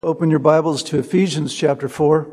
Open your Bibles to Ephesians chapter 4.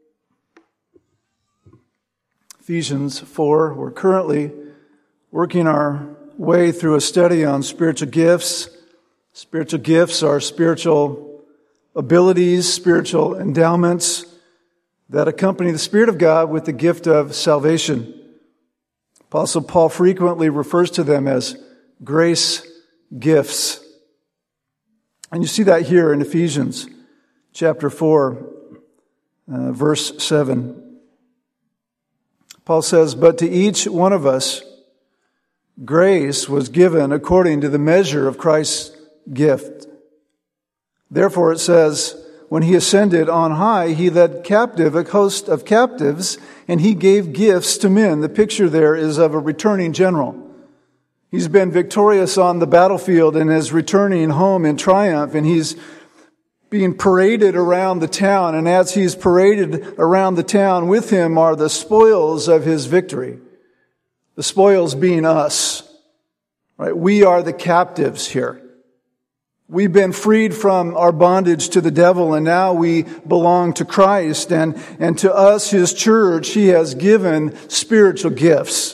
Ephesians 4. We're currently working our way through a study on spiritual gifts. Spiritual gifts are spiritual abilities, spiritual endowments that accompany the Spirit of God with the gift of salvation. Apostle Paul frequently refers to them as grace gifts. And you see that here in Ephesians chapter 4, verse 7. Paul says, "But to each one of us, grace was given according to the measure of Christ's gift. Therefore it says, when he ascended on high, he led captive a host of captives, and he gave gifts to men." The picture there is of a returning general. He's been victorious on the battlefield and is returning home in triumph, and he's being paraded around the town, and as he's paraded around the town, with him are the spoils of his victory. The spoils being us. Right? We are the captives here. We've been freed from our bondage to the devil, and now we belong to Christ, and to us, his church, he has given spiritual gifts.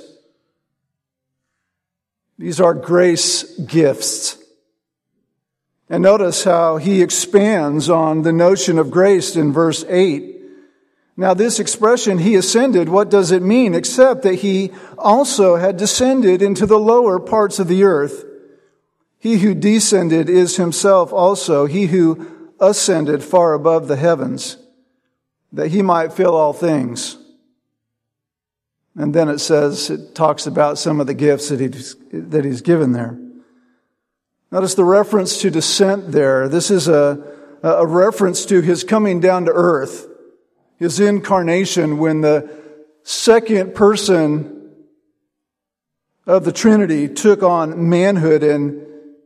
These are grace gifts. And notice how he expands on the notion of grace in verse 8. Now this expression, he ascended, what does it mean? Except that he also had descended into the lower parts of the earth. He who descended is himself also he who ascended far above the heavens, that he might fill all things. And then it talks about some of the gifts that he's given there. Notice the reference to descent there. This is a reference to his coming down to earth, his incarnation, when the second person of the Trinity took on manhood and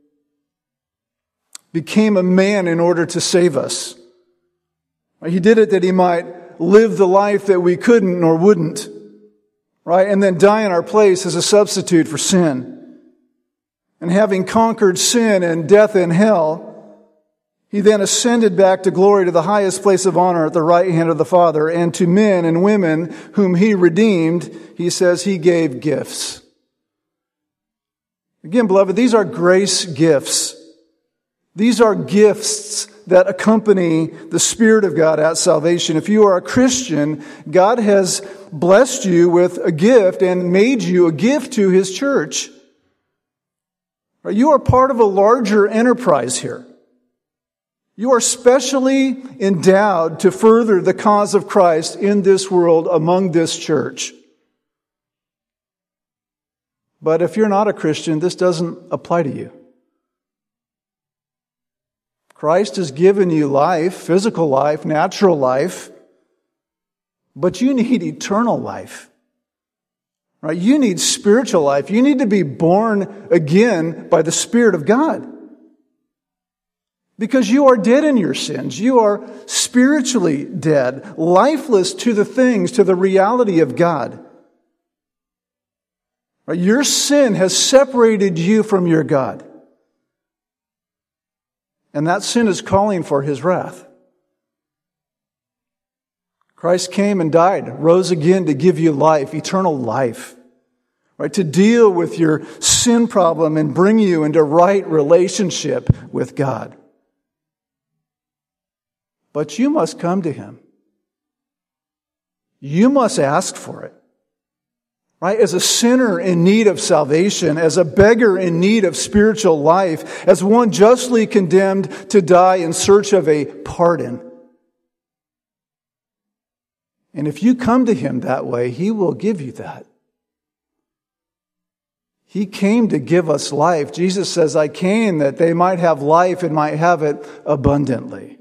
became a man in order to save us. He did it that he might live the life that we couldn't nor wouldn't, right? And then die in our place as a substitute for sin. And having conquered sin and death and hell, he then ascended back to glory to the highest place of honor at the right hand of the Father. And to men and women whom he redeemed, he says he gave gifts. Again, beloved, these are grace gifts. These are gifts that accompany the Spirit of God at salvation. If you are a Christian, God has blessed you with a gift and made you a gift to his church. You are part of a larger enterprise here. You are specially endowed to further the cause of Christ in this world among this church. But if you're not a Christian, this doesn't apply to you. Christ has given you life, physical life, natural life, but you need eternal life. Right? You need spiritual life. You need to be born again by the Spirit of God. Because you are dead in your sins. You are spiritually dead, lifeless to the things, to the reality of God. Right? Your sin has separated you from your God. And that sin is calling for his wrath. Christ came and died, rose again to give you life, eternal life, right? To deal with your sin problem and bring you into right relationship with God. But you must come to him. You must ask for it, right? As a sinner in need of salvation, as a beggar in need of spiritual life, as one justly condemned to die in search of a pardon. And if you come to him that way, he will give you that. He came to give us life. Jesus says, I came that they might have life and might have it abundantly.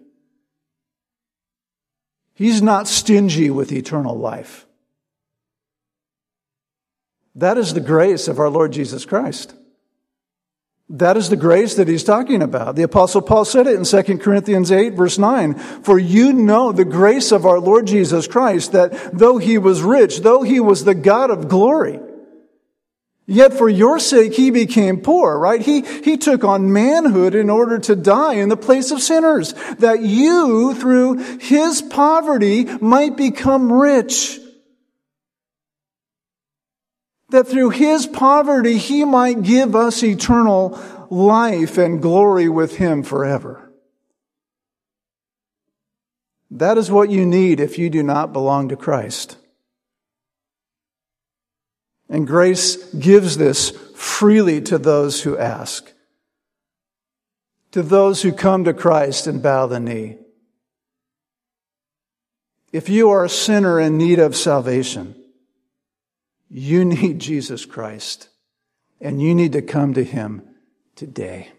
He's not stingy with eternal life. That is the grace of our Lord Jesus Christ. That is the grace that he's talking about. The Apostle Paul said it in 2 Corinthians 8, verse 9. For you know the grace of our Lord Jesus Christ, that though he was rich, though he was the God of glory, Yet for your sake he became poor, right? He took on manhood in order to die in the place of sinners, that you, through his poverty, might become rich. That through his poverty he might give us eternal life and glory with him forever. That is what you need if you do not belong to Christ. And grace gives this freely to those who ask, to those who come to Christ and bow the knee. If you are a sinner in need of salvation, you need Jesus Christ, and you need to come to him today.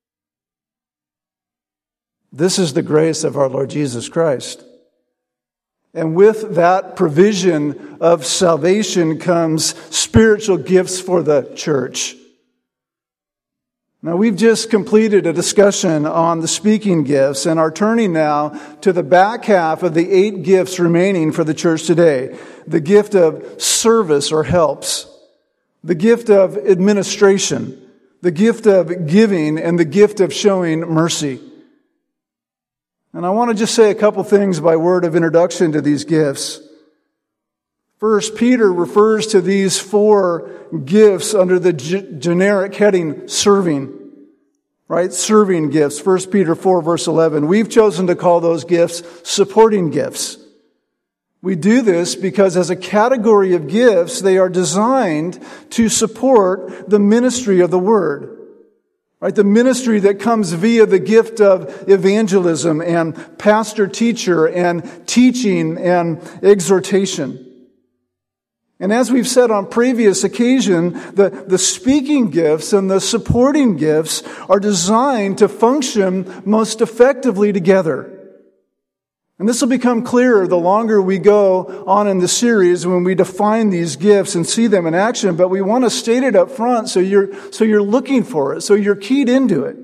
This is the grace of our Lord Jesus Christ. And with that provision of salvation comes spiritual gifts for the church. Now, we've just completed a discussion on the speaking gifts and are turning now to the back half of the 8 gifts remaining for the church today. The gift of service or helps, the gift of administration, the gift of giving, and the gift of showing mercy. And I want to just say a couple things by word of introduction to these gifts. First, Peter refers to these 4 gifts under the generic heading, serving. Right? Serving gifts. 1 Peter 4, verse 11. We've chosen to call those gifts supporting gifts. We do this because as a category of gifts, they are designed to support the ministry of the Word. Right, the ministry that comes via the gift of evangelism and pastor-teacher and teaching and exhortation. And as we've said on previous occasion, the speaking gifts and the supporting gifts are designed to function most effectively together. And this will become clearer the longer we go on in the series when we define these gifts and see them in action. But we want to state it up front so you're looking for it, so you're keyed into it.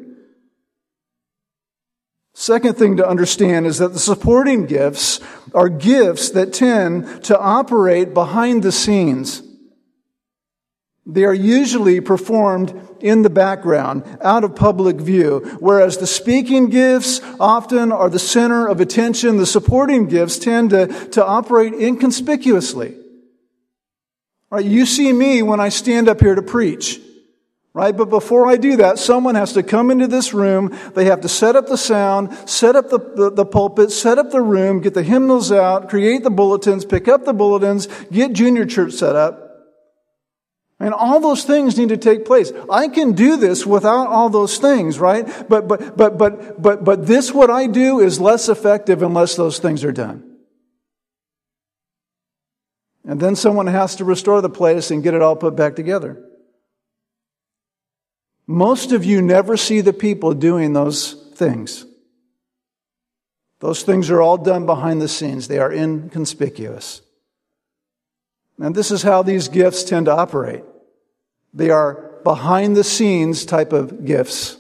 Second thing to understand is that the supporting gifts are gifts that tend to operate behind the scenes. They are usually performed in the background, out of public view, whereas the speaking gifts often are the center of attention. The supporting gifts tend to operate inconspicuously. Right? You see me when I stand up here to preach. Right? But before I do that, someone has to come into this room. They have to set up the sound, set up the pulpit, set up the room, get the hymnals out, create the bulletins, pick up the bulletins, get junior church set up. And all those things need to take place. I can do this without all those things, right? But this, what I do, is less effective unless those things are done. And then someone has to restore the place and get it all put back together. Most of you never see the people doing those things. Those things are all done behind the scenes. They are inconspicuous. And this is how these gifts tend to operate. They are behind the scenes type of gifts.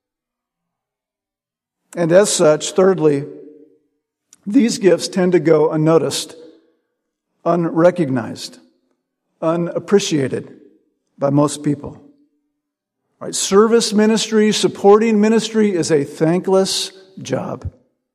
And as such, thirdly, these gifts tend to go unnoticed, unrecognized, unappreciated by most people. Right? Service ministry, supporting ministry is a thankless job.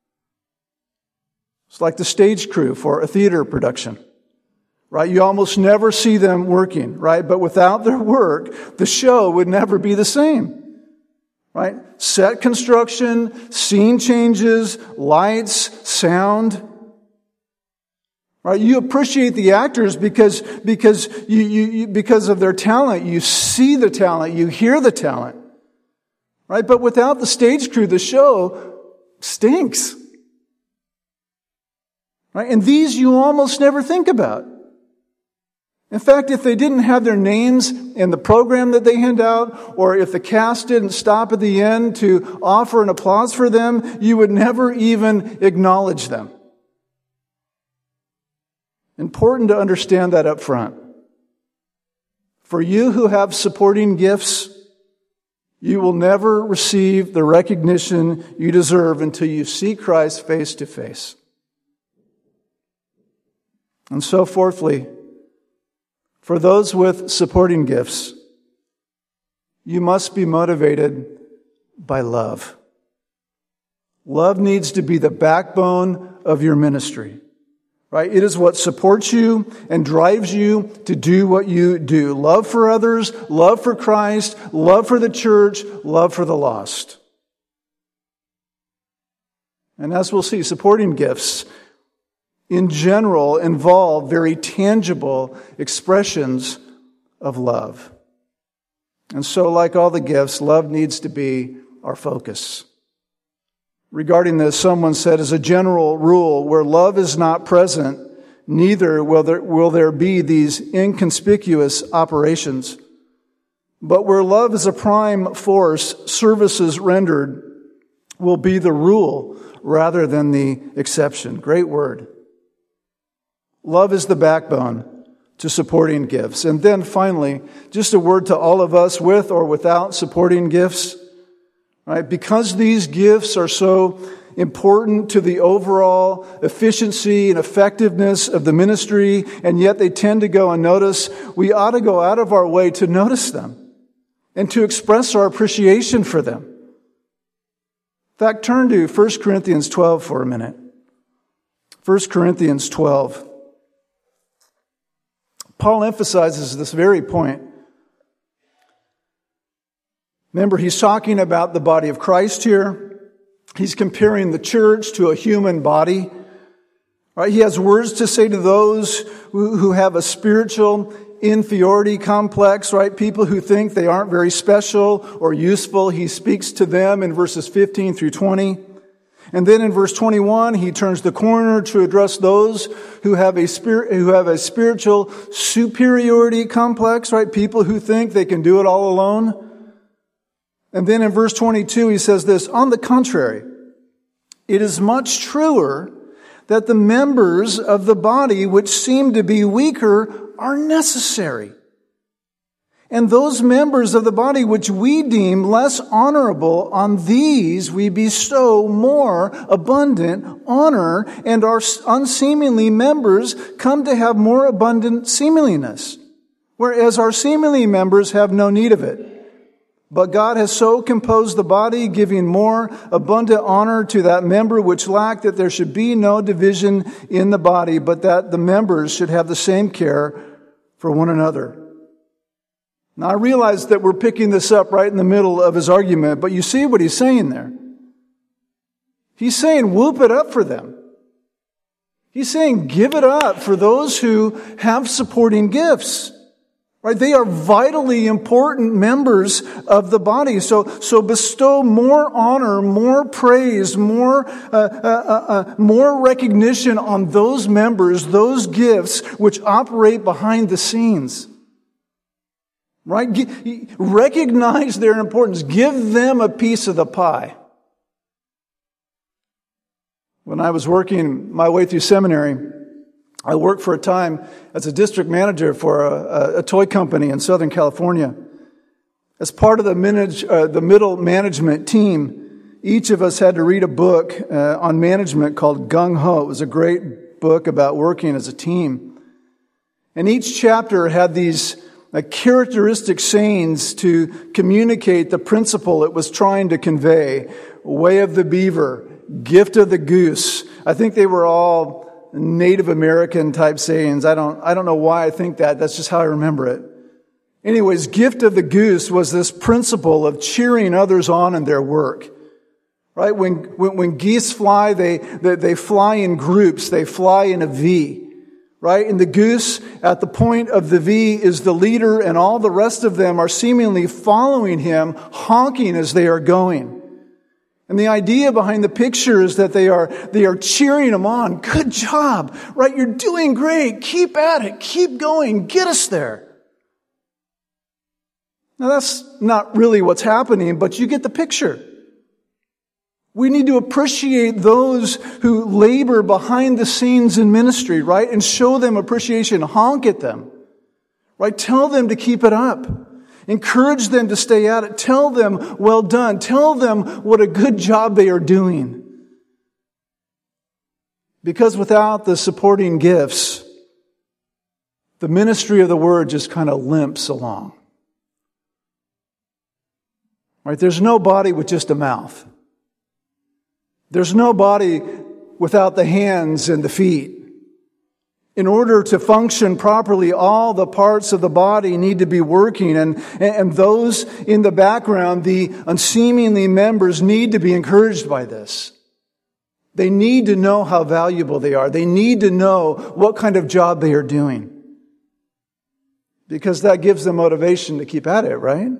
It's like the stage crew for a theater production. Right? You almost never see them working, right? But without their work, the show would never be the same. Right? Set construction, scene changes, lights, sound. Right? You appreciate the actors because of their talent. You see the talent, you hear the talent. Right? But without the stage crew, the show stinks. Right? And these you almost never think about. In fact, if they didn't have their names in the program that they hand out, or if the cast didn't stop at the end to offer an applause for them, you would never even acknowledge them. Important to understand that up front. For you who have supporting gifts, you will never receive the recognition you deserve until you see Christ face to face. And so, fourthly, For those with supporting gifts, you must be motivated by love. Love needs to be the backbone of your ministry, right? It is what supports you and drives you to do what you do. Love for others, love for Christ, love for the church, love for the lost. And as we'll see, supporting gifts in general involve very tangible expressions of love. And so, like all the gifts, love needs to be our focus. Regarding this, someone said, as a general rule, where love is not present, neither will there be these inconspicuous operations. But where love is a prime force, services rendered will be the rule rather than the exception. Great word. Love is the backbone to supporting gifts. And then finally, just a word to all of us with or without supporting gifts. Right? Because these gifts are so important to the overall efficiency and effectiveness of the ministry, and yet they tend to go unnoticed, we ought to go out of our way to notice them and to express our appreciation for them. In fact, turn to 1 Corinthians 12 for a minute. 1 Corinthians 12. Paul emphasizes this very point. Remember, he's talking about the body of Christ here. He's comparing the church to a human body. Right? He has words to say to those who have a spiritual inferiority complex, right? People who think they aren't very special or useful. He speaks to them in verses 15 through 20. And then in verse 21, he turns the corner to address those who have a spiritual superiority complex, right? People who think they can do it all alone. And then in verse 22, he says this, on the contrary, it is much truer that the members of the body which seem to be weaker are necessary. And those members of the body which we deem less honorable, on these we bestow more abundant honor, and our unseemly members come to have more abundant seemliness, whereas our seemly members have no need of it. But God has so composed the body, giving more abundant honor to that member which lacked, that there should be no division in the body, but that the members should have the same care for one another. Now, I realize that we're picking this up right in the middle of his argument, but you see what he's saying there. He's saying, whoop it up for them. He's saying, give it up for those who have supporting gifts. Right? They are vitally important members of the body. So bestow more honor, more praise, more recognition on those members, those gifts which operate behind the scenes. Right? Recognize their importance. Give them a piece of the pie. When I was working my way through seminary, I worked for a time as a district manager for a toy company in Southern California. As part of the middle management team, each of us had to read a book on management called Gung Ho. It was a great book about working as a team. And each chapter had these characteristic sayings to communicate the principle it was trying to convey. Way of the beaver, gift of the goose. I think they were all Native American type sayings. I don't know why I think that. That's just how I remember it. Anyways, gift of the goose was this principle of cheering others on in their work. Right? When geese fly, they fly in groups. They fly in a V. Right? And the goose at the point of the V is the leader, and all the rest of them are seemingly following him, honking as they are going. And the idea behind the picture is that they are cheering him on. Good job, right? You're doing great. Keep at it. Keep going. Get us there. Now that's not really what's happening, but you get the picture. We need to appreciate those who labor behind the scenes in ministry, right? And show them appreciation. Honk at them, right? Tell them to keep it up. Encourage them to stay at it. Tell them, well done. Tell them what a good job they are doing. Because without the supporting gifts, the ministry of the word just kind of limps along. Right? There's no body with just a mouth. There's no body without the hands and the feet. In order to function properly, all the parts of the body need to be working, and those in the background, the unseemly members, need to be encouraged by this. They need to know how valuable they are. They need to know what kind of job they are doing. Because that gives them motivation to keep at it, right?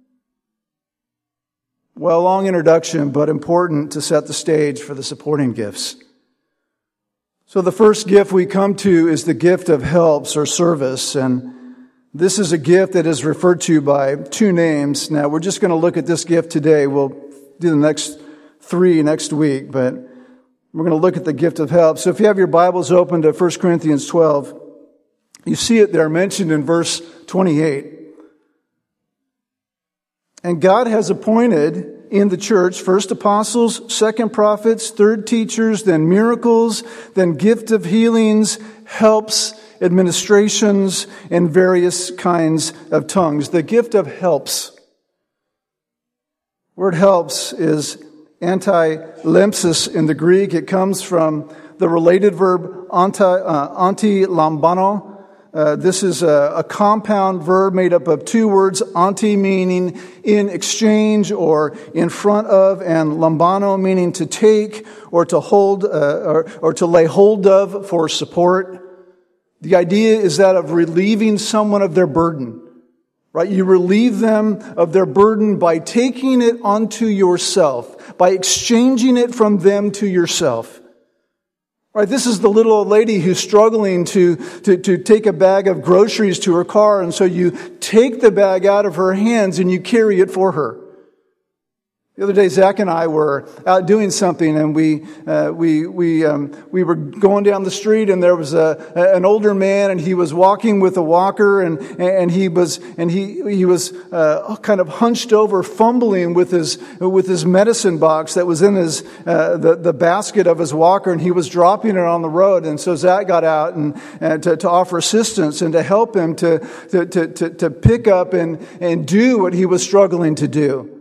Well, long introduction, but important to set the stage for the supporting gifts. So the first gift we come to is the gift of helps or service, and this is a gift that is referred to by two names. Now, we're just going to look at this gift today. We'll do the next three next week, but we're going to look at the gift of help. So if you have your Bibles open to 1 Corinthians 12, you see it there mentioned in verse 28. And God has appointed in the church, first apostles, second prophets, third teachers, then miracles, then gift of healings, helps, administrations, and various kinds of tongues. The gift of helps. Word helps is anti-lempsis in the Greek. It comes from the related verb anti-lambano. This is a compound verb made up of two words, anti meaning in exchange or in front of, and lambano meaning to take or to hold or to lay hold of for support. The idea is that of relieving someone of their burden. Right? You relieve them of their burden by taking it onto yourself, by exchanging it from them to yourself. Right, this is the little old lady who's struggling to take a bag of groceries to her car, and so you take the bag out of her hands and you carry it for her. The other day, Zach and I were out doing something, and we were going down the street, and there was an older man, and he was walking with a walker, and he was kind of hunched over, fumbling with his medicine box that was in his the basket of his walker, and he was dropping it on the road. And so Zach got out and to offer assistance and to help him to pick up and do what he was struggling to do.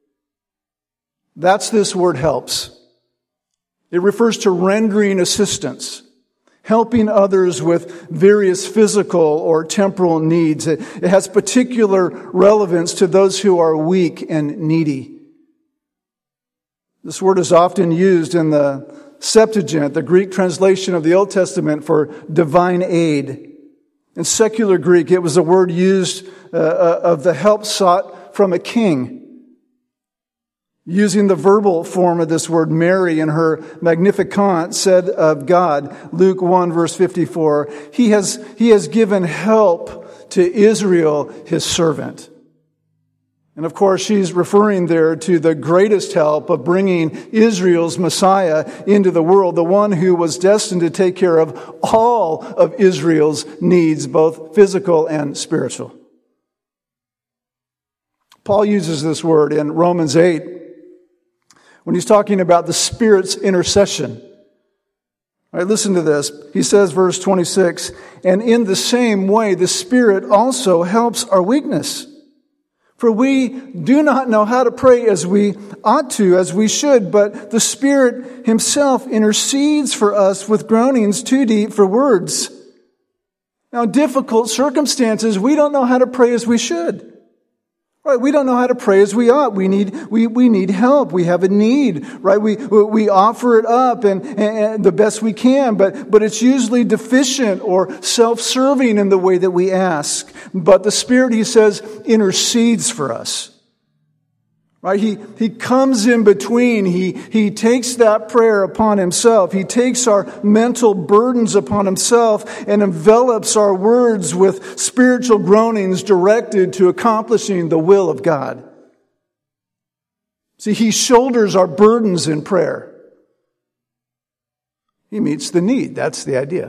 That's this word helps. It refers to rendering assistance, helping others with various physical or temporal needs. It has particular relevance to those who are weak and needy. This word is often used in the Septuagint, the Greek translation of the Old Testament, for divine aid. In secular Greek, it was a word used of the help sought from a king. Using the verbal form of this word, Mary in her Magnificat said of God, Luke 1 verse 54, He has given help to Israel, His servant. And of course, she's referring there to the greatest help of bringing Israel's Messiah into the world, the one who was destined to take care of all of Israel's needs, both physical and spiritual. Paul uses this word in Romans 8, when he's talking about the Spirit's intercession. All right, listen to this. He says, verse 26, and in the same way, the Spirit also helps our weakness. For we do not know how to pray as we ought to, as we should, but the Spirit Himself intercedes for us with groanings too deep for words. Now, difficult circumstances, we don't know how to pray as we should. Right, we don't know how to pray as we ought. We need help. We have a need, right? We offer it up and the best we can, but it's usually deficient or self-serving in the way that we ask. But the Spirit, He says, intercedes for us. Right? He comes in between. He takes that prayer upon Himself. He takes our mental burdens upon Himself and envelops our words with spiritual groanings directed to accomplishing the will of God. See, He shoulders our burdens in prayer. He meets the need. That's the idea.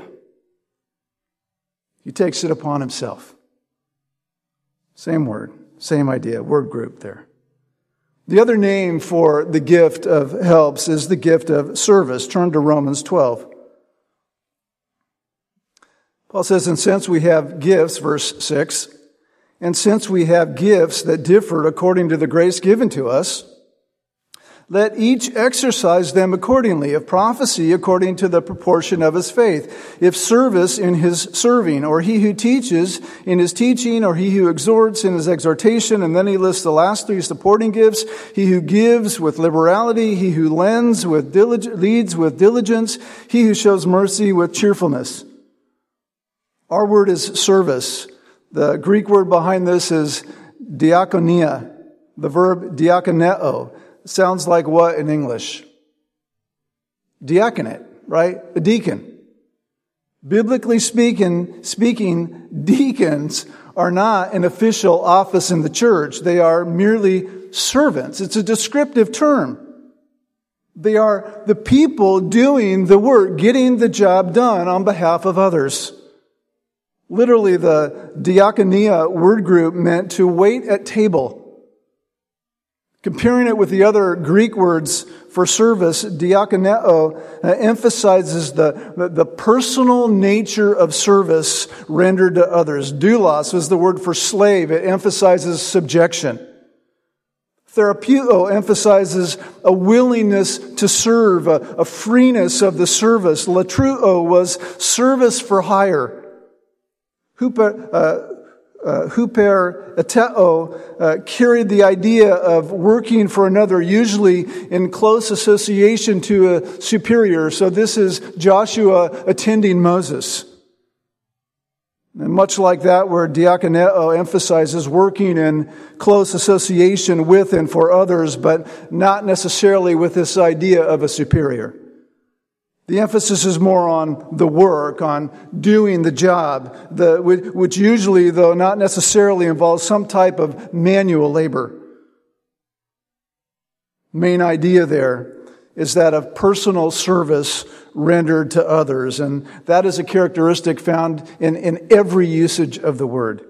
He takes it upon Himself. Same word, same idea, word group there. The other name for the gift of helps is the gift of service. Turn to Romans 12. Paul says, and since we have gifts, verse 6, and since we have gifts that differ according to the grace given to us, let each exercise them accordingly. If prophecy, according to the proportion of his faith. If service, in his serving. Or he who teaches, in his teaching. Or he who exhorts, in his exhortation. And then he lists the last three supporting gifts. He who gives with liberality. He who leads with diligence. He who shows mercy with cheerfulness. Our word is service. The Greek word behind this is diakonia. The verb diakoneo. Sounds like what in English? Diaconate, right? A deacon. Biblically speaking, deacons are not an official office in the church. They are merely servants. It's a descriptive term. They are the people doing the work, getting the job done on behalf of others. Literally, the diakonia word group meant to wait at table. Comparing it with the other Greek words for service, diakoneo emphasizes the personal nature of service rendered to others. Doulos is the word for slave. It emphasizes subjection. Therapeuo emphasizes a willingness to serve, a freeness of the service. Latruo was service for hire. Hupereteo carried the idea of working for another, usually in close association to a superior. So this is Joshua attending Moses. And much like that, where diakoneo emphasizes working in close association with and for others, but not necessarily with this idea of a superior. The emphasis is more on the work, on doing the job, which usually, though not necessarily, involves some type of manual labor. Main idea there is that of personal service rendered to others, and that is a characteristic found in every usage of the word.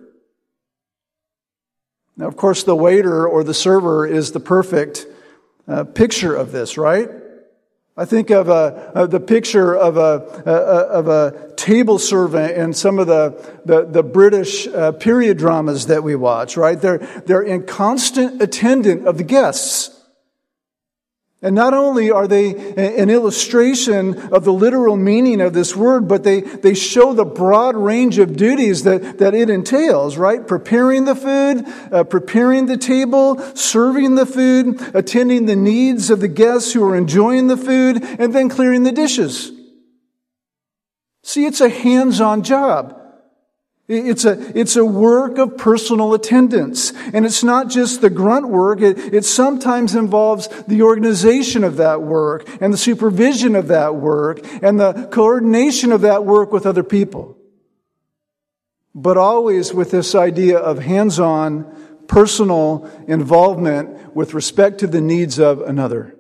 Now, of course, the waiter or the server is the perfect picture of this, right? I think of the picture of a table servant in some of the British period dramas that we watch, right? They're in constant attendant of the guests. And not only are they an illustration of the literal meaning of this word, but they show the broad range of duties that it entails, right? Preparing the food, preparing the table, serving the food, attending the needs of the guests who are enjoying the food, and then clearing the dishes. See, it's a hands-on job. It's a work of personal attendance. And it's not just the grunt work. It sometimes involves the organization of that work and the supervision of that work and the coordination of that work with other people. But always with this idea of hands-on, personal involvement with respect to the needs of another.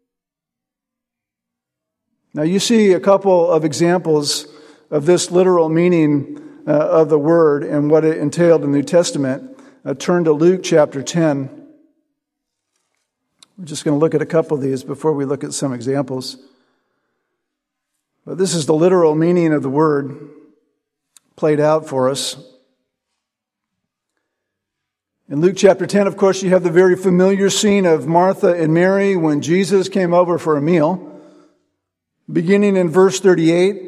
Now you see a couple of examples of this literal meaning of the word and what it entailed in the New Testament. Turn to Luke chapter 10. We're just going to look at a couple of these before we look at some examples. But this is the literal meaning of the word played out for us. In Luke chapter 10, of course, you have the very familiar scene of Martha and Mary when Jesus came over for a meal. Beginning in verse 38,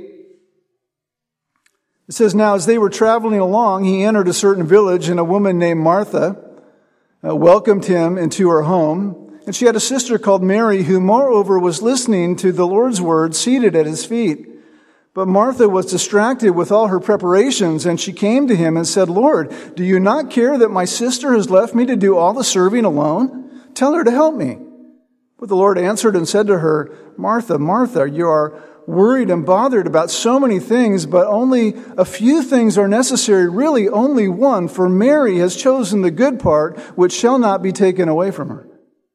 it says, now as they were traveling along, he entered a certain village, and a woman named Martha welcomed him into her home. And she had a sister called Mary, who moreover was listening to the Lord's word seated at his feet. But Martha was distracted with all her preparations, and she came to him and said, Lord, do you not care that my sister has left me to do all the serving alone? Tell her to help me. But the Lord answered and said to her, Martha, Martha, you are worried and bothered about so many things, but only a few things are necessary, really only one, for Mary has chosen the good part, which shall not be taken away from her.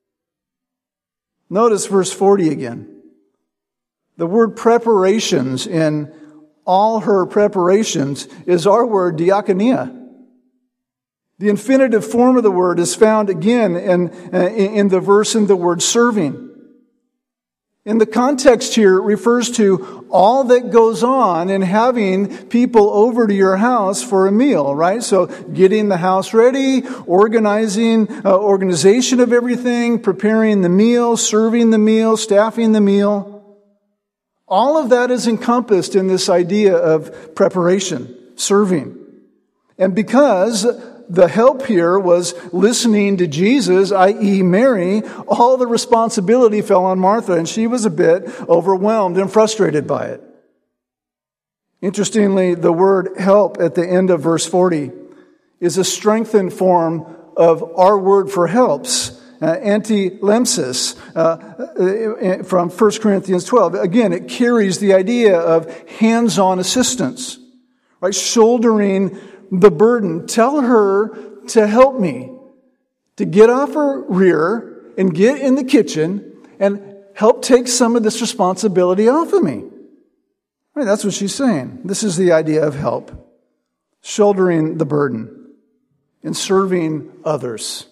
Notice verse 40 again. The word preparations in all her preparations is our word diakonia. The infinitive form of the word is found again in the verse in the word serving. In the context here, it refers to all that goes on in having people over to your house for a meal, right? So getting the house ready, organization of everything, preparing the meal, serving the meal, staffing the meal. All of that is encompassed in this idea of preparation, serving. And because the help here was listening to Jesus, i.e. Mary, all the responsibility fell on Martha, and she was a bit overwhelmed and frustrated by it. Interestingly, the word help at the end of verse 40 is a strengthened form of our word for helps, antilemsis, from 1 Corinthians 12. Again, it carries the idea of hands-on assistance, right? Shouldering the burden. Tell her to help me, to get off her rear and get in the kitchen and help take some of this responsibility off of me. Right, that's what she's saying. This is the idea of help. Shouldering the burden and serving others.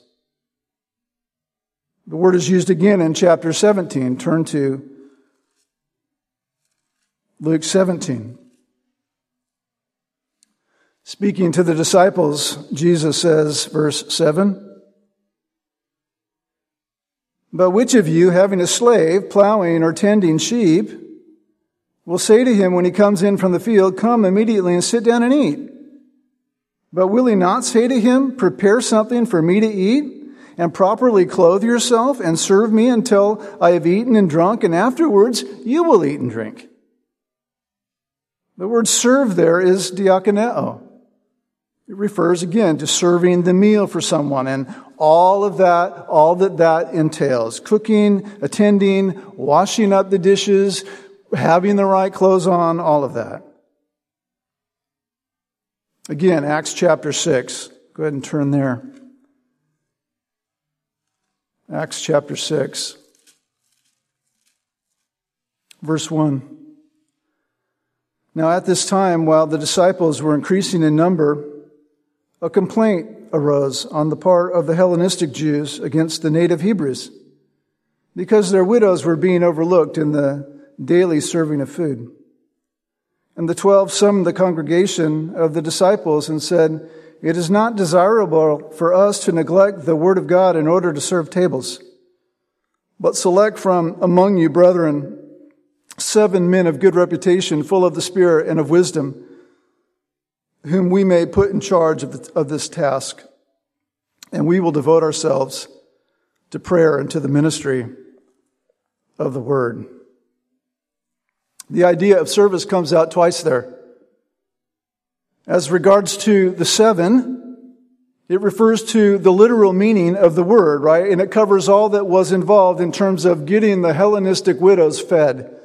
The word is used again in chapter 17. Turn to Luke 17. Speaking to the disciples, Jesus says, verse 7, "But which of you, having a slave, plowing or tending sheep, will say to him when he comes in from the field, 'Come immediately and sit down and eat'? But will he not say to him, 'Prepare something for me to eat, and properly clothe yourself, and serve me until I have eaten and drunk, and afterwards you will eat and drink'?" The word serve there is diakoneo. It refers again to serving the meal for someone and all that entails. Cooking, attending, washing up the dishes, having the right clothes on, all of that. Again, Acts chapter 6. Go ahead and turn there. Acts chapter 6, verse 1. "Now at this time, while the disciples were increasing in number, a complaint arose on the part of the Hellenistic Jews against the native Hebrews, because their widows were being overlooked in the daily serving of food. And the 12 summoned the congregation of the disciples and said, 'It is not desirable for us to neglect the word of God in order to serve tables, but select from among you, brethren, 7 men of good reputation, full of the Spirit and of wisdom, whom we may put in charge of this task, and we will devote ourselves to prayer and to the ministry of the word.'" The idea of service comes out twice there. As regards to the 7, it refers to the literal meaning of the word, right? And it covers all that was involved in terms of getting the Hellenistic widows fed.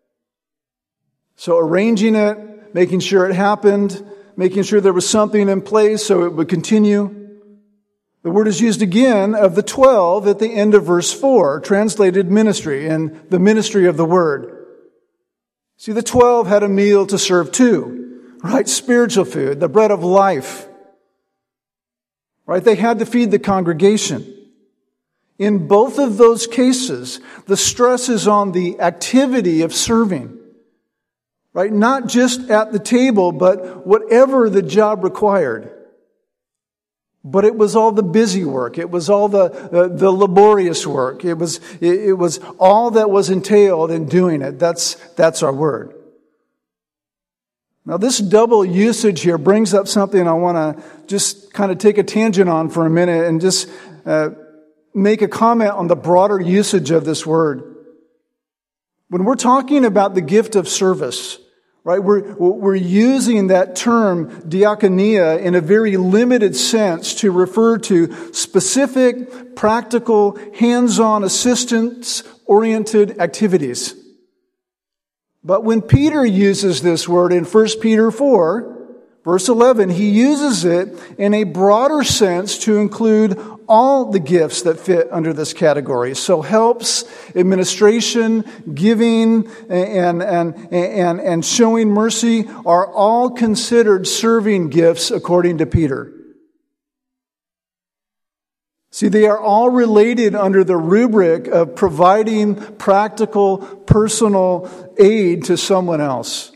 So arranging it, making sure it happened, making sure there was something in place so it would continue. The word is used again of the 12 at the end of verse 4, translated ministry, and the ministry of the word. See, the 12 had a meal to serve too, right? Spiritual food, the bread of life. Right? They had to feed the congregation. In both of those cases, the stress is on the activity of serving. Right? Not just at the table, but whatever the job required. But it was all the busy work. It was all the laborious work. It was all that was entailed in doing it. That's our word. Now this double usage here brings up something I want to just kind of take a tangent on for a minute and just make a comment on the broader usage of this word. When we're talking about the gift of service, right, we're using that term diakonia in a very limited sense to refer to specific, practical, hands-on, assistance-oriented activities. But when Peter uses this word in 1 Peter 4, verse 11, he uses it in a broader sense to include all the gifts that fit under this category. So helps, administration, giving, and showing mercy are all considered serving gifts according to Peter. See, they are all related under the rubric of providing practical, personal aid to someone else.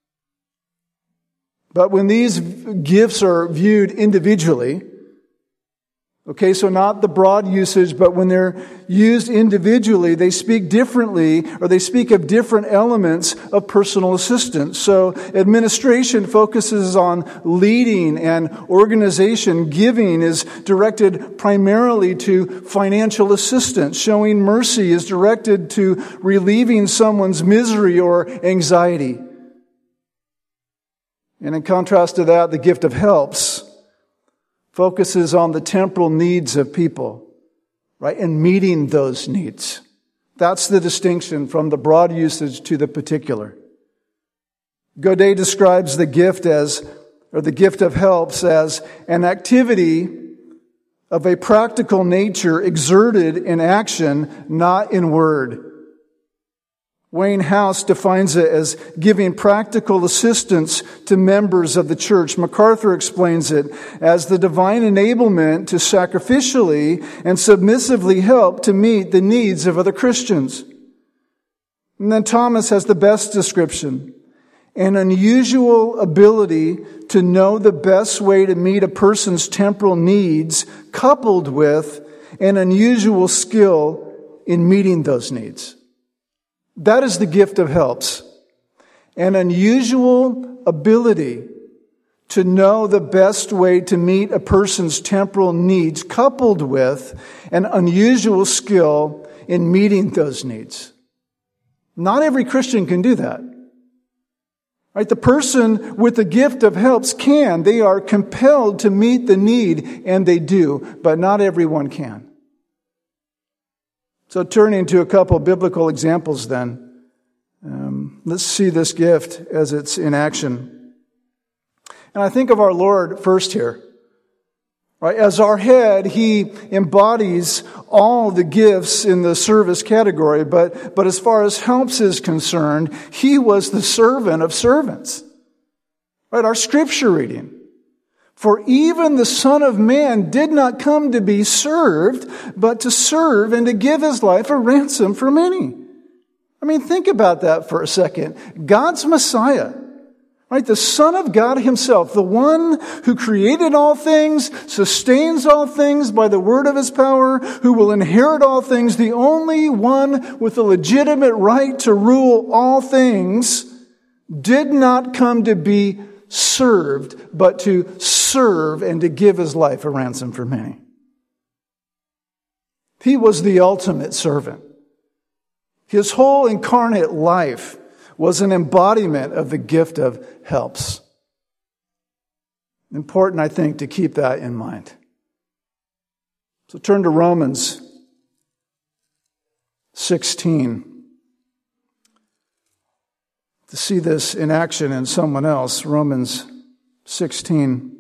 But when these gifts are viewed individually, okay, so not the broad usage, but when they're used individually, they speak differently, or they speak of different elements of personal assistance. So administration focuses on leading and organization. Giving is directed primarily to financial assistance. Showing mercy is directed to relieving someone's misery or anxiety. And in contrast to that, the gift of helps focuses on the temporal needs of people, right? And meeting those needs. That's the distinction from the broad usage to the particular. Godet describes the gift the gift of helps as an activity of a practical nature exerted in action, not in word. Wayne House defines it as giving practical assistance to members of the church. MacArthur explains it as the divine enablement to sacrificially and submissively help to meet the needs of other Christians. And then Thomas has the best description: an unusual ability to know the best way to meet a person's temporal needs, coupled with an unusual skill in meeting those needs. That is the gift of helps. An unusual ability to know the best way to meet a person's temporal needs, coupled with an unusual skill in meeting those needs. Not every Christian can do that. Right? The person with the gift of helps can. They are compelled to meet the need, and they do, but not everyone can. So turning to a couple biblical examples then, let's see this gift as it's in action. And I think of our Lord first here. Right? As our head, He embodies all the gifts in the service category, but as far as helps is concerned, He was the servant of servants. Right? Our scripture reading. For even the Son of Man did not come to be served, but to serve and to give His life a ransom for many. I mean, think about that for a second. God's Messiah, right? The Son of God Himself, the one who created all things, sustains all things by the word of His power, who will inherit all things, the only one with a legitimate right to rule all things, did not come to be served, but to serve and to give His life a ransom for many. He was the ultimate servant. His whole incarnate life was an embodiment of the gift of helps. Important, I think, to keep that in mind. So turn to Romans 16. To see this in action in someone else. Romans 16.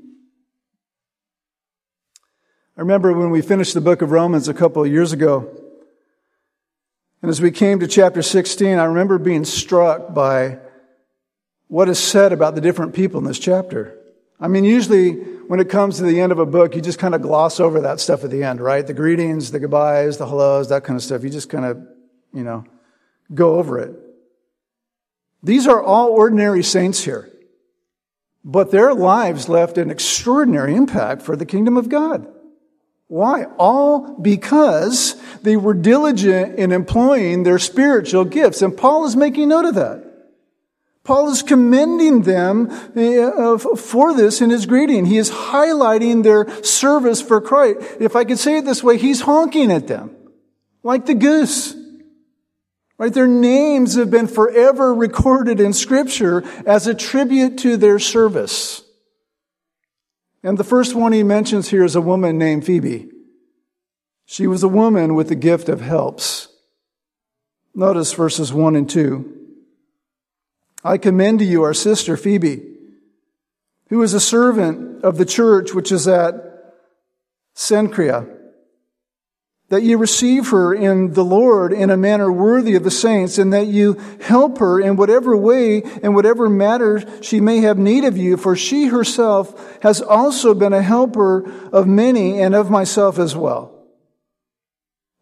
I remember when we finished the book of Romans a couple of years ago, and as we came to chapter 16, I remember being struck by what is said about the different people in this chapter. I mean, usually when it comes to the end of a book, you just kind of gloss over that stuff at the end, right? The greetings, the goodbyes, the hellos, that kind of stuff. You just kind of, go over it. These are all ordinary saints here, but their lives left an extraordinary impact for the kingdom of God. Why? All because they were diligent in employing their spiritual gifts. And Paul is making note of that. Paul is commending them for this in his greeting. He is highlighting their service for Christ. If I could say it this way, he's honking at them like the goose. Right? Their names have been forever recorded in Scripture as a tribute to their service. And the first one he mentions here is a woman named Phoebe. She was a woman with the gift of helps. Notice verses 1 and 2. I commend to you our sister Phoebe, who is a servant of the church which is at Cenchrea, that you receive her in the Lord in a manner worthy of the saints, and that you help her in whatever way and whatever matter she may have need of you, for she herself has also been a helper of many and of myself as well.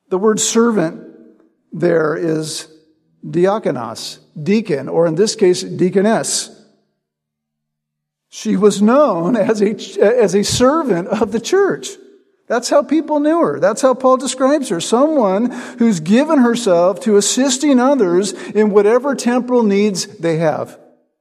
The word servant there is diakonos, deacon, or in this case, deaconess. She was known as a servant of the church. That's how people knew her. That's how Paul describes her. Someone who's given herself to assisting others in whatever temporal needs they have.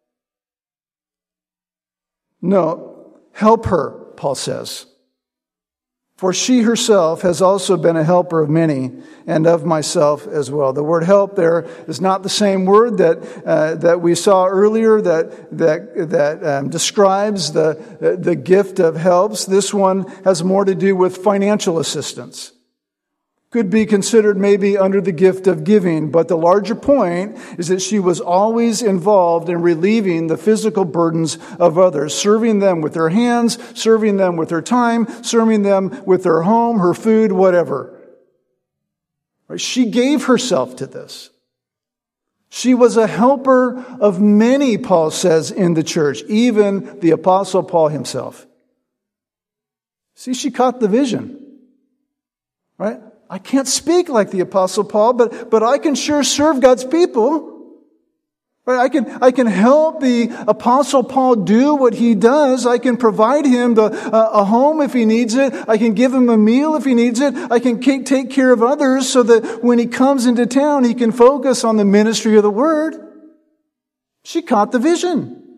No, help her, Paul says. For she herself has also been a helper of many, and of myself as well. The word help there is not the same word that we saw earlier that describes the gift of helps. This one has more to do with financial assistance. Could be considered maybe under the gift of giving, but the larger point is that she was always involved in relieving the physical burdens of others, serving them with her hands, serving them with her time, serving them with her home, her food, whatever. She gave herself to this. She was a helper of many, Paul says, in the church, even the Apostle Paul himself. See, she caught the vision, right? I can't speak like the Apostle Paul, but I can sure serve God's people. Right? I can help the Apostle Paul do what he does. I can provide him a home if he needs it. I can give him a meal if he needs it. I can take care of others so that when he comes into town, he can focus on the ministry of the Word. She caught the vision.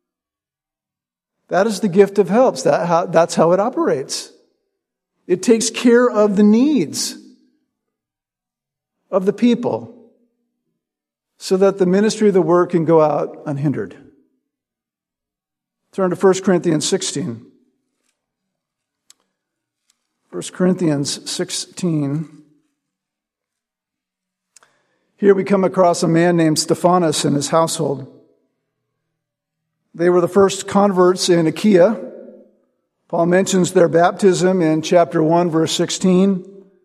That is the gift of helps. That's how it operates. It takes care of the needs of the people so that the ministry of the Word can go out unhindered. Turn to 1 Corinthians 16. 1 Corinthians 16. Here we come across a man named Stephanas and his household. They were the first converts in Achaia. Paul mentions their baptism in chapter 1, verse 16.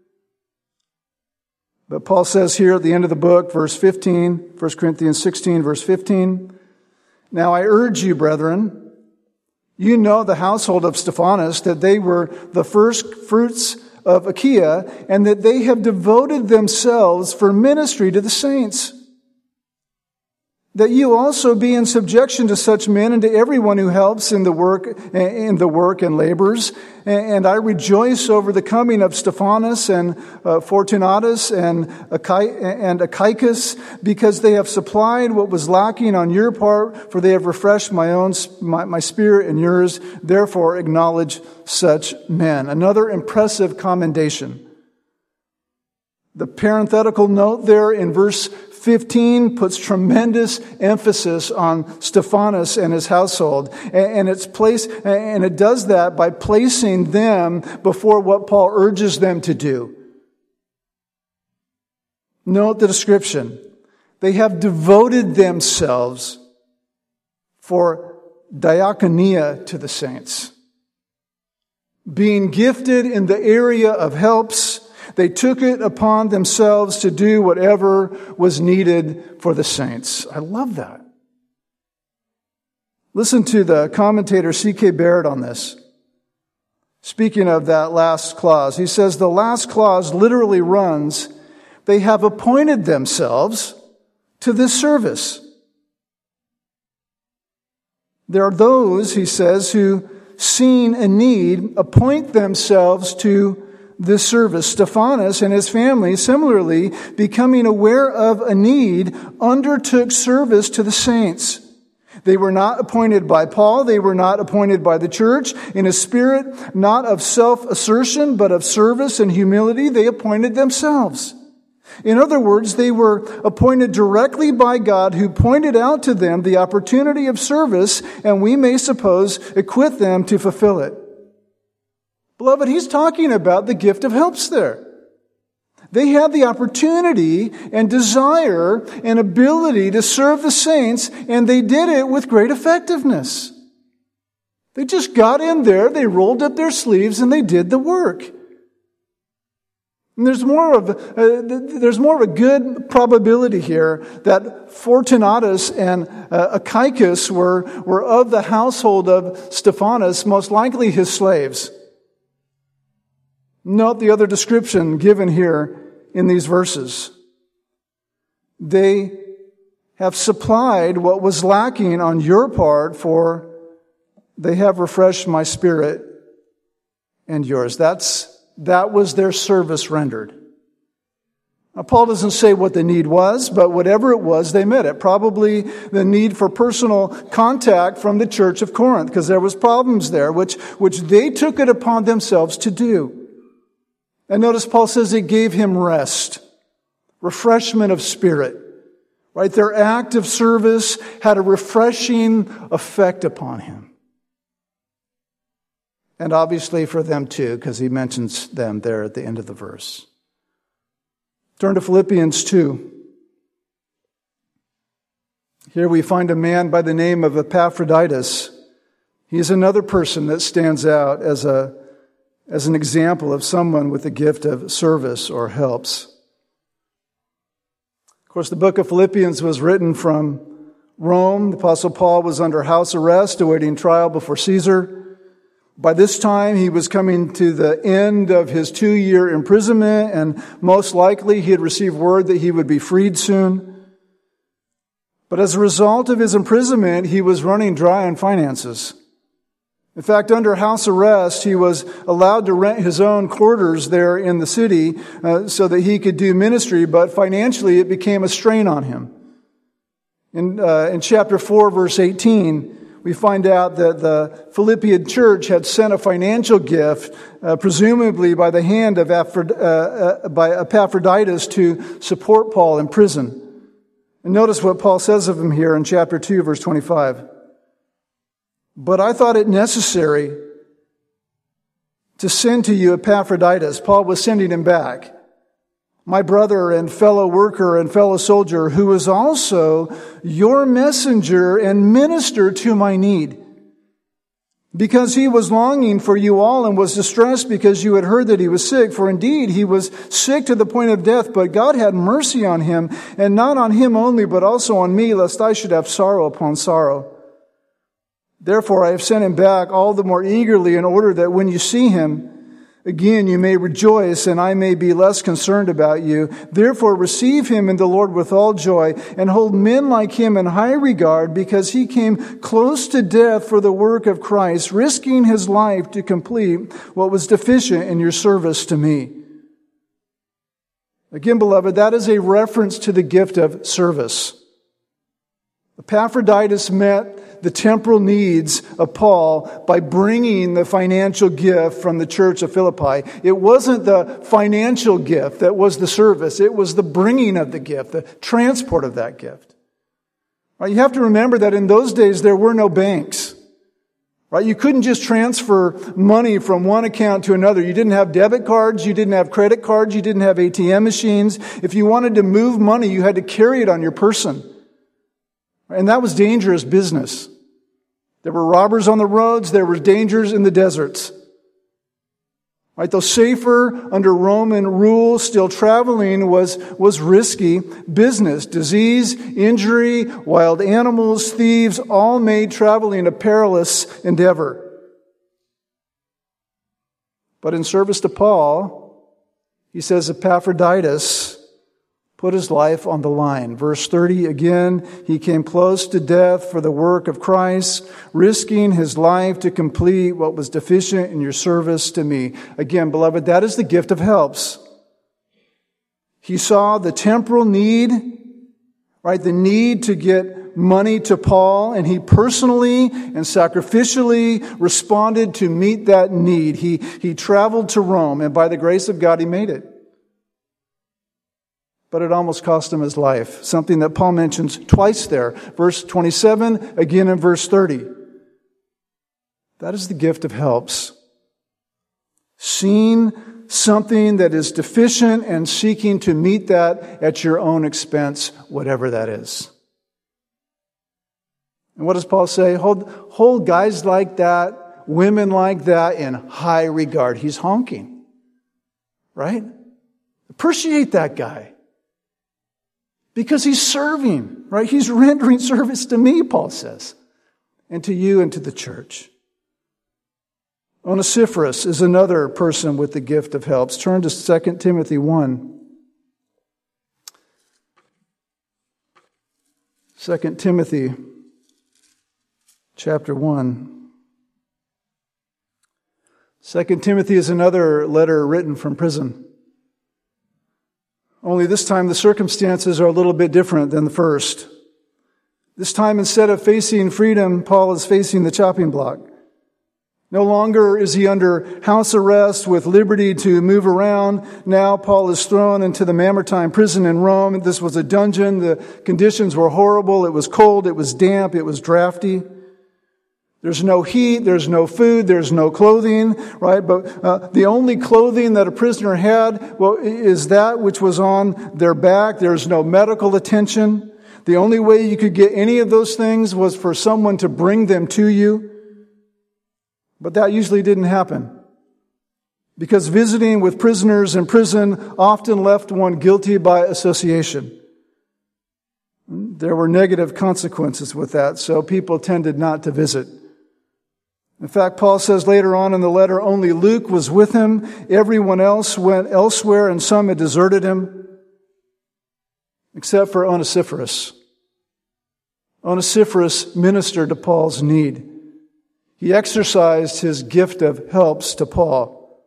But Paul says here at the end of the book, verse 15, 1 Corinthians 16, verse 15, "Now I urge you, brethren, you know the household of Stephanas, that they were the first fruits of Achaia, and that they have devoted themselves for ministry to the saints. That you also be in subjection to such men and to everyone who helps in the work and labors. And I rejoice over the coming of Stephanas and Fortunatus and Achaicus, because they have supplied what was lacking on your part, for they have refreshed my spirit and yours. Therefore acknowledge such men." Another impressive commendation. The parenthetical note there in verse 15 puts tremendous emphasis on Stephanas and his household. And it does that by placing them before what Paul urges them to do. Note the description. They have devoted themselves for diakonia to the saints. Being gifted in the area of helps, they took it upon themselves to do whatever was needed for the saints. I love that. Listen to the commentator C.K. Barrett on this. Speaking of that last clause, he says the last clause literally runs, "They have appointed themselves to this service." There are those, he says, who, seeing a need, appoint themselves to this service. Stephanas and his family, similarly, becoming aware of a need, undertook service to the saints. They were not appointed by Paul. They were not appointed by the church. In a spirit not of self-assertion, but of service and humility, they appointed themselves. In other words, they were appointed directly by God, who pointed out to them the opportunity of service, and we may suppose equip them to fulfill it. Beloved, he's talking about the gift of helps there. They had the opportunity and desire and ability to serve the saints, and they did it with great effectiveness. They just got in there, they rolled up their sleeves, and they did the work. And there's more of a good probability here that Fortunatus and Achaicus were of the household of Stephanas, most likely his slaves. Note the other description given here in these verses. They have supplied what was lacking on your part, for they have refreshed my spirit and yours. That was their service rendered. Now, Paul doesn't say what the need was, but whatever it was, they met it. Probably the need for personal contact from the church of Corinth, because there was problems there, which they took it upon themselves to do. And notice Paul says it gave him rest, refreshment of spirit. Right? Their act of service had a refreshing effect upon him. And obviously for them too, because he mentions them there at the end of the verse. Turn to Philippians 2. Here we find a man by the name of Epaphroditus. He's another person that stands out as an example of someone with the gift of service or helps. Of course, the book of Philippians was written from Rome. The Apostle Paul was under house arrest, awaiting trial before Caesar. By this time, he was coming to the end of his 2-year imprisonment, and most likely he had received word that he would be freed soon. But as a result of his imprisonment, he was running dry on finances. In fact, under house arrest, he was allowed to rent his own quarters there in the city so that he could do ministry, but financially it became a strain on him. In chapter 4, verse 18, we find out that the Philippian church had sent a financial gift, presumably by the hand of by Epaphroditus to support Paul in prison. And notice what Paul says of him here in chapter 2, verse 25. But I thought it necessary to send to you Epaphroditus. Paul was sending him back. My brother and fellow worker and fellow soldier, who is also your messenger and minister to my need. Because he was longing for you all and was distressed because you had heard that he was sick. For indeed, he was sick to the point of death, but God had mercy on him, and not on him only, but also on me, lest I should have sorrow upon sorrow. Therefore, I have sent him back all the more eagerly in order that when you see him, again, you may rejoice, and I may be less concerned about you. Therefore, receive him in the Lord with all joy, and hold men like him in high regard, because he came close to death for the work of Christ, risking his life to complete what was deficient in your service to me. Again, beloved, that is a reference to the gift of service. Epaphroditus met the temporal needs of Paul by bringing the financial gift from the church of Philippi. It wasn't the financial gift that was the service. It was the bringing of the gift, the transport of that gift. Right? You have to remember that in those days there were no banks. Right? You couldn't just transfer money from one account to another. You didn't have debit cards. You didn't have credit cards. You didn't have ATM machines. If you wanted to move money, you had to carry it on your person. And that was dangerous business. There were robbers on the roads. There were dangers in the deserts. Right? Though safer under Roman rule, still traveling was risky business. Disease, injury, wild animals, thieves, all made traveling a perilous endeavor. But in service to Paul, he says Epaphroditus put his life on the line. Verse 30 again, he came close to death for the work of Christ, risking his life to complete what was deficient in your service to me. Again, beloved, that is the gift of helps. He saw the temporal need, right? The need to get money to Paul, and he personally and sacrificially responded to meet that need. He traveled to Rome, and by the grace of God, he made it. But it almost cost him his life. Something that Paul mentions twice there. Verse 27, again in verse 30. That is the gift of helps. Seeing something that is deficient and seeking to meet that at your own expense, whatever that is. And what does Paul say? Hold guys like that, women like that in high regard. He's honking. Right? Appreciate that guy. Because he's serving, right? He's rendering service to me, Paul says, and to you and to the church. Onesiphorus is another person with the gift of helps. Turn to 2 Timothy 1. 2 Timothy chapter 1. 2 Timothy is another letter written from prison. Only this time the circumstances are a little bit different than the first. This time, instead of facing freedom, Paul is facing the chopping block. No longer is he under house arrest with liberty to move around. Now Paul is thrown into the Mamertine prison in Rome. This was a dungeon. The conditions were horrible. It was cold. It was damp. It was drafty. There's no heat. There's no food. There's no clothing, right? But the only clothing that a prisoner had, well, is that which was on their back. There's no medical attention. The only way you could get any of those things was for someone to bring them to you. But that usually didn't happen, because visiting with prisoners in prison often left one guilty by association. There were negative consequences with that, so people tended not to visit. In fact, Paul says later on in the letter, only Luke was with him. Everyone else went elsewhere, and some had deserted him, except for Onesiphorus. Onesiphorus ministered to Paul's need. He exercised his gift of helps to Paul.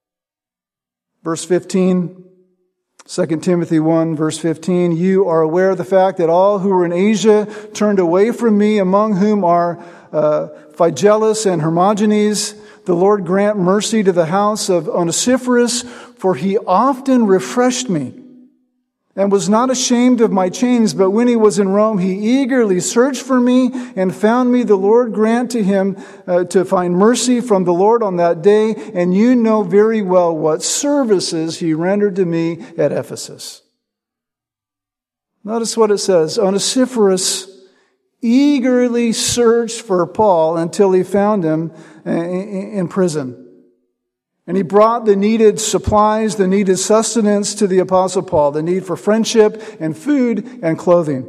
Verse 15, 2 Timothy 1, verse 15, you are aware of the fact that all who were in Asia turned away from me, among whom are Phygellus and Hermogenes. The Lord grant mercy to the house of Onesiphorus, for he often refreshed me and was not ashamed of my chains. But when he was in Rome, he eagerly searched for me and found me. The Lord grant to him to find mercy from the Lord on that day. And you know very well what services he rendered to me at Ephesus. Notice what it says. Onesiphorus eagerly searched for Paul until he found him in prison. And he brought the needed supplies, the needed sustenance to the Apostle Paul, the need for friendship and food and clothing.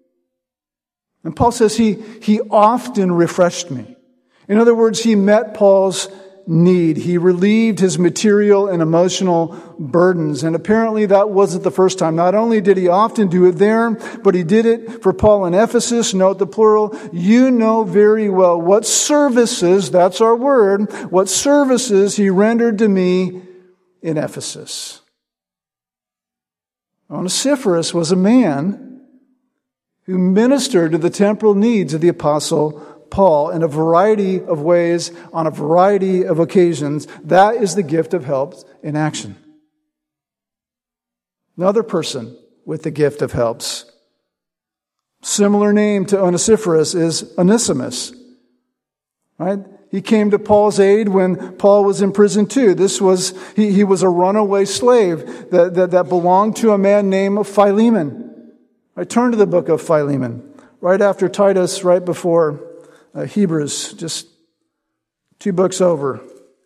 And Paul says he often refreshed me. In other words, he met Paul's need. He relieved his material and emotional burdens. And apparently that wasn't the first time. Not only did he often do it there, but he did it for Paul in Ephesus. Note the plural. You know very well what services, that's our word, what services he rendered to me in Ephesus. Onesiphorus was a man who ministered to the temporal needs of the Apostle Paul in a variety of ways, on a variety of occasions. That is the gift of helps in action. Another person with the gift of helps, similar name to Onesiphorus, is Onesimus. Right? He came to Paul's aid when Paul was in prison too. He was a runaway slave that belonged to a man named Philemon. I turn to the book of Philemon, right after Titus, right before Hebrews, just 2 books over.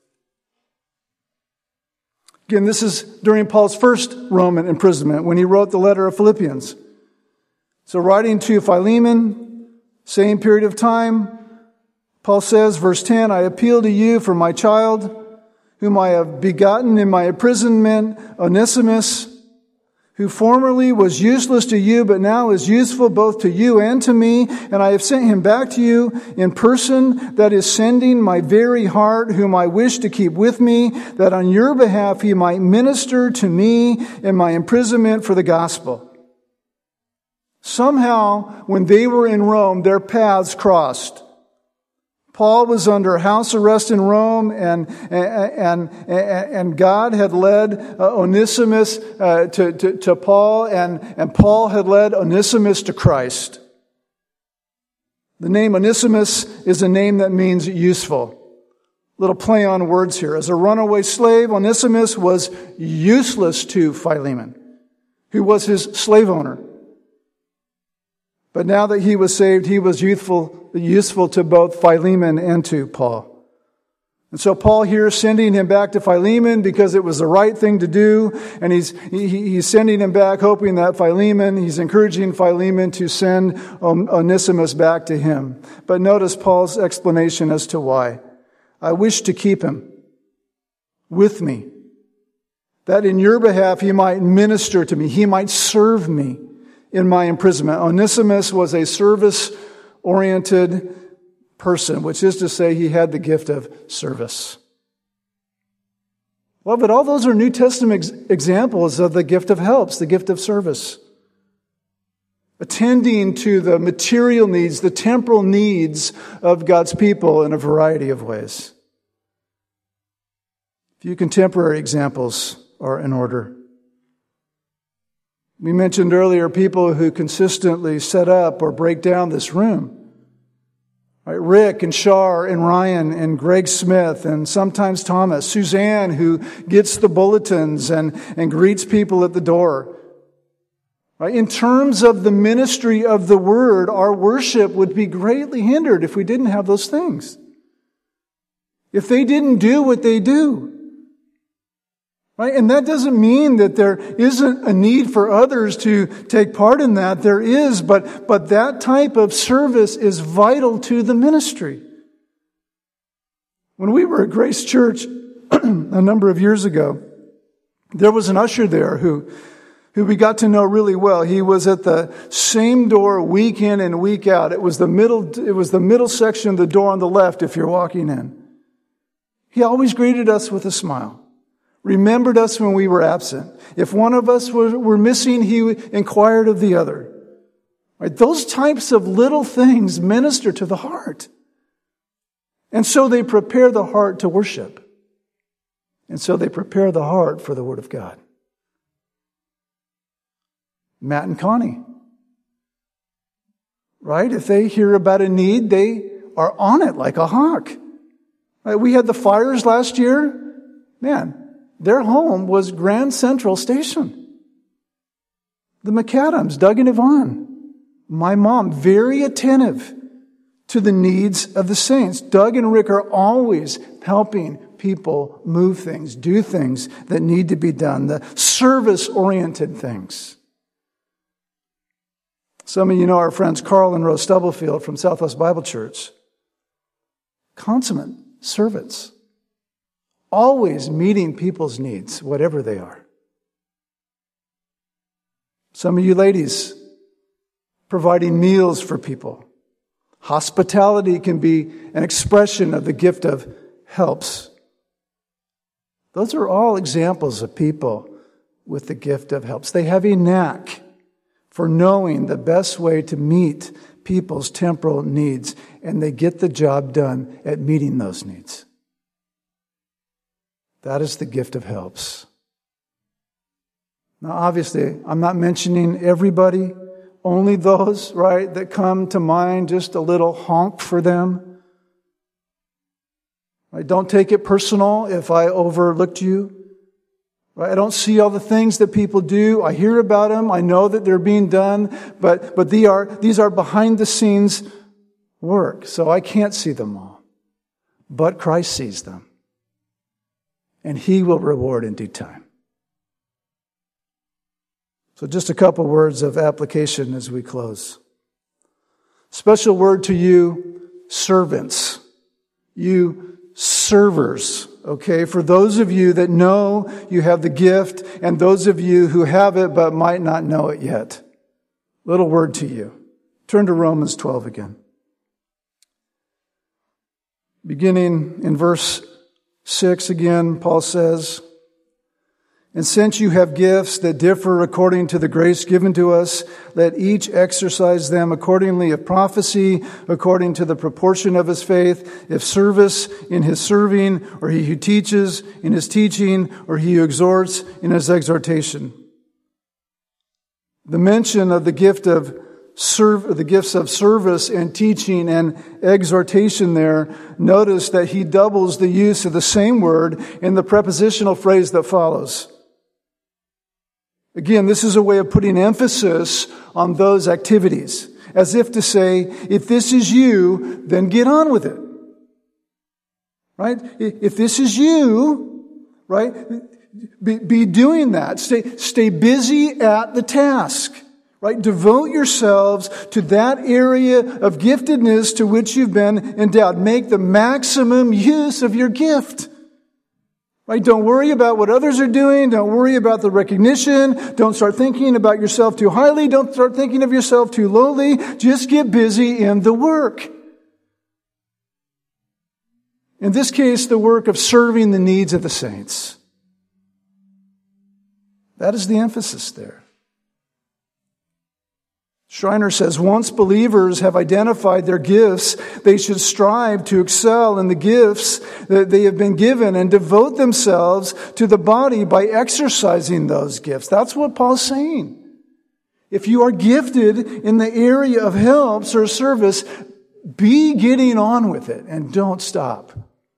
Again, this is during Paul's first Roman imprisonment when he wrote the letter of Philippians. So writing to Philemon, same period of time, Paul says, verse 10, I appeal to you for my child, whom I have begotten in my imprisonment, Onesimus, who formerly was useless to you, but now is useful both to you and to me. And I have sent him back to you in person, that is sending my very heart, whom I wish to keep with me, that on your behalf he might minister to me in my imprisonment for the gospel. Somehow, when they were in Rome, their paths crossed. Paul was under house arrest in Rome, and God had led Onesimus to Paul, and Paul had led Onesimus to Christ. The name Onesimus is a name that means useful. Little play on words here. As a runaway slave, Onesimus was useless to Philemon, who was his slave owner. But now that he was saved, he was useful to both Philemon and to Paul. And so Paul here is sending him back to Philemon because it was the right thing to do. And he's sending him back hoping that he's encouraging Philemon to send Onesimus back to him. But notice Paul's explanation as to why. I wish to keep him with me, that in your behalf he might minister to me, he might serve me in my imprisonment. Onesimus was a service-oriented person, which is to say he had the gift of service. Well, but all those are New Testament examples of the gift of helps, the gift of service. Attending to the material needs, the temporal needs of God's people in a variety of ways. A few contemporary examples are in order. We mentioned earlier people who consistently set up or break down this room. Right? Rick and Shar and Ryan and Greg Smith and sometimes Thomas. Suzanne, who gets the bulletins and greets people at the door. Right? In terms of the ministry of the Word, our worship would be greatly hindered if we didn't have those things. If they didn't do what they do. Right? And that doesn't mean that there isn't a need for others to take part in that. There is, but that type of service is vital to the ministry. When we were at Grace Church a number of years ago, there was an usher there who we got to know really well. He was at the same door week in and week out. It was the middle section of the door on the left if you're walking in. He always greeted us with a smile. Remembered us when we were absent. If one of us were missing, he inquired of the other. Right? Those types of little things minister to the heart. And so they prepare the heart to worship. And so they prepare the heart for the Word of God. Matt and Connie. Right? If they hear about a need, they are on it like a hawk. Right? We had the fires last year. Man, their home was Grand Central Station. The McAdams, Doug and Yvonne. My mom, very attentive to the needs of the saints. Doug and Rick are always helping people move things, do things that need to be done, the service-oriented things. Some of you know our friends Carl and Rose Stubblefield from Southwest Bible Church. Consummate servants. Always meeting people's needs, whatever they are. Some of you ladies providing meals for people. Hospitality can be an expression of the gift of helps. Those are all examples of people with the gift of helps. They have a knack for knowing the best way to meet people's temporal needs, and they get the job done at meeting those needs. That is the gift of helps. Now, obviously, I'm not mentioning everybody, only those, right, that come to mind, just a little honk for them. Right? Don't take it personal if I overlooked you. Right? I don't see all the things that people do. I hear about them. I know that they're being done, but these are behind the scenes work, so I can't see them all. But Christ sees them. And He will reward in due time. So just a couple words of application as we close. Special word to you, servants. You servers, okay? For those of you that know you have the gift, and those of you who have it but might not know it yet. Little word to you. Turn to Romans 12 again. Beginning in verse 6 again, Paul says, "And since you have gifts that differ according to the grace given to us, let each exercise them accordingly. If prophecy, according to the proportion of his faith. If service, in his serving. Or he who teaches, in his teaching. Or he who exhorts, in his exhortation." The mention of the gifts of service and teaching and exhortation there, notice that he doubles the use of the same word in the prepositional phrase that follows. Again, this is a way of putting emphasis on those activities, as if to say, if this is you, then get on with it. Right? If this is you, right, be doing that. Stay busy at the task. Right? Devote yourselves to that area of giftedness to which you've been endowed. Make the maximum use of your gift. Right? Don't worry about what others are doing. Don't worry about the recognition. Don't start thinking about yourself too highly. Don't start thinking of yourself too lowly. Just get busy in the work. In this case, the work of serving the needs of the saints. That is the emphasis there. Schreiner says, once believers have identified their gifts, they should strive to excel in the gifts that they have been given and devote themselves to the body by exercising those gifts. That's what Paul's saying. If you are gifted in the area of helps or service, be getting on with it and don't stop.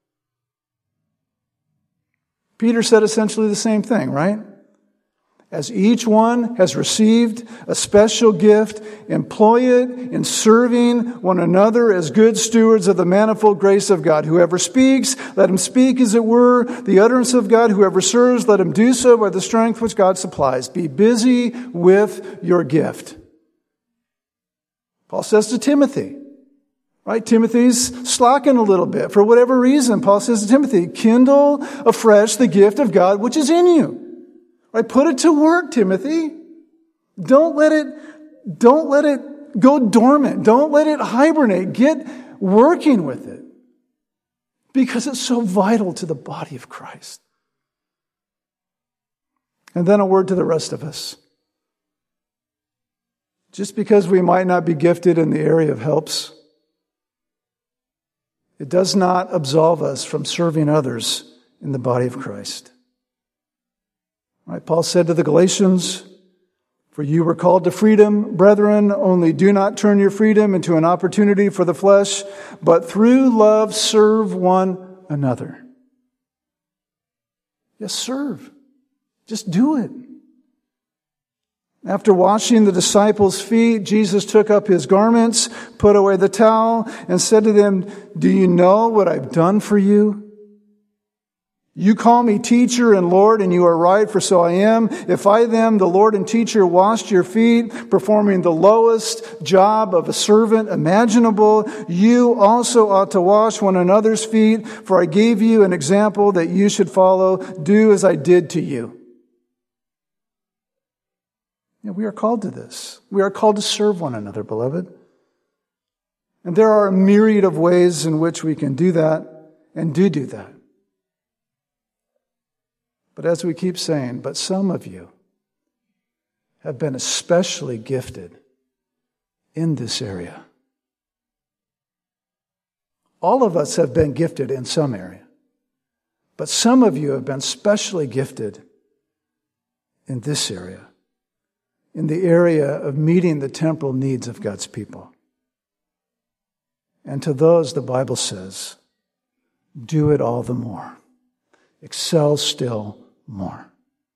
Peter said essentially the same thing, right? As each one has received a special gift, employ it in serving one another as good stewards of the manifold grace of God. Whoever speaks, let him speak as it were the utterance of God. Whoever serves, let him do so by the strength which God supplies. Be busy with your gift. Paul says to Timothy, right? Timothy's slacking a little bit for whatever reason. Paul says to Timothy, kindle afresh the gift of God which is in you. Right? Put it to work, Timothy. Don't let it go dormant. Don't let it hibernate. Get working with it. Because it's so vital to the body of Christ. And then a word to the rest of us. Just because we might not be gifted in the area of helps, it does not absolve us from serving others in the body of Christ. Right, Paul said to the Galatians, for you were called to freedom, brethren, only do not turn your freedom into an opportunity for the flesh, but through love serve one another. Yes, serve. Just do it. After washing the disciples' feet, Jesus took up his garments, put away the towel, and said to them, do you know what I've done for you? You call me teacher and Lord, and you are right, for so I am. If I then, the Lord and teacher, washed your feet, performing the lowest job of a servant imaginable, you also ought to wash one another's feet, for I gave you an example that you should follow. Do as I did to you. Yeah, we are called to this. We are called to serve one another, beloved. And there are a myriad of ways in which we can do that and do that. But as we keep saying, but some of you have been especially gifted in this area. All of us have been gifted in some area. But some of you have been specially gifted in this area. In the area of meeting the temporal needs of God's people. And to those, the Bible says, do it all the more. Excel still more.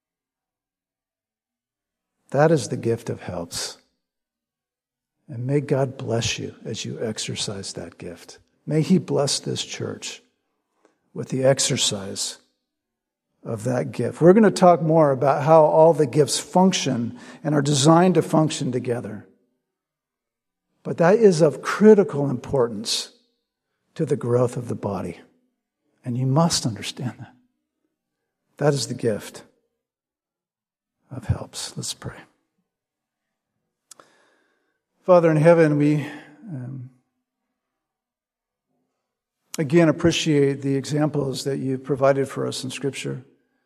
That is the gift of helps. And may God bless you as you exercise that gift. May He bless this church with the exercise of that gift. We're going to talk more about how all the gifts function and are designed to function together. But that is of critical importance to the growth of the body. And you must understand that. That is the gift of helps. Let's pray. Father in heaven, we again appreciate the examples that you've provided for us in Scripture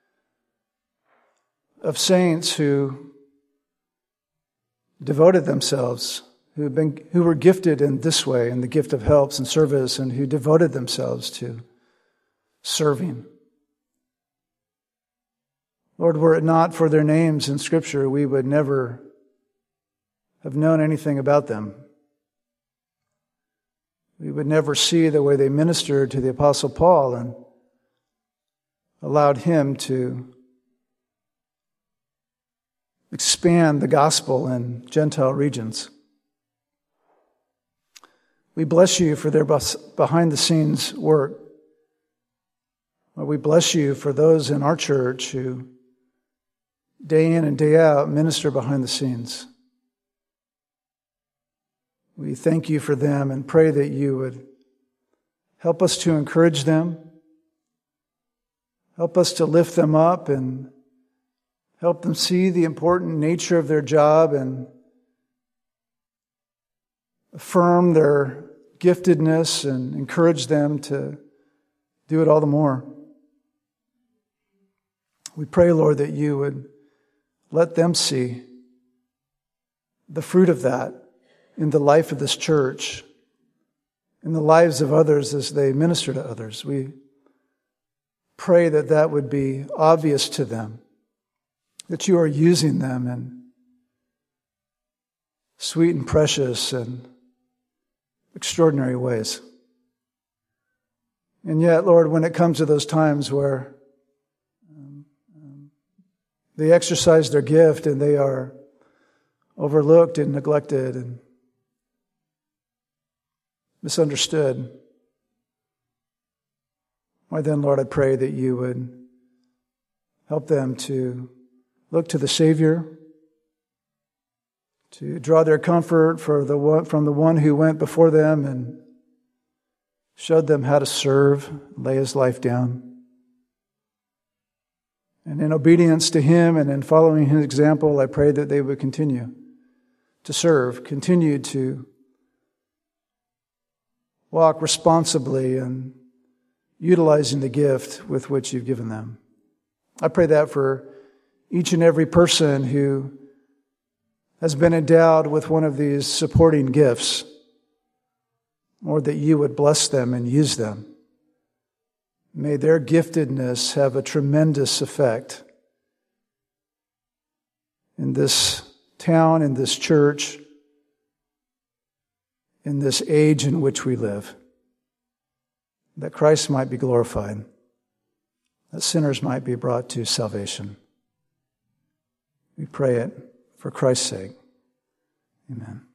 of saints who devoted themselves, who were gifted in this way, in the gift of helps and service, and who devoted themselves to serving. Lord, were it not for their names in Scripture, we would never have known anything about them. We would never see the way they ministered to the Apostle Paul and allowed him to expand the gospel in Gentile regions. We bless you for their behind-the-scenes work. Lord, we bless you for those in our church who day in and day out minister behind the scenes. We thank you for them and pray that you would help us to encourage them, Help us to lift them up and help them see the important nature of their job and affirm their giftedness and encourage them to do it all the more. We pray, Lord, that you would let them see the fruit of that in the life of this church, in the lives of others as they minister to others. We pray that that would be obvious to them, that you are using them in sweet and precious and extraordinary ways. And yet, Lord, when it comes to those times where they exercise their gift and they are overlooked and neglected and misunderstood, why then, Lord, I pray that you would help them to look to the Savior, to draw their comfort from the one who went before them and showed them how to serve, lay his life down. And in obedience to him and in following his example, I pray that they would continue to serve, continue to walk responsibly and utilizing the gift with which you've given them. I pray that for each and every person who has been endowed with one of these supporting gifts, Lord, that you would bless them and use them. May their giftedness have a tremendous effect in this town, in this church, in this age in which we live, that Christ might be glorified, that sinners might be brought to salvation. We pray it for Christ's sake. Amen.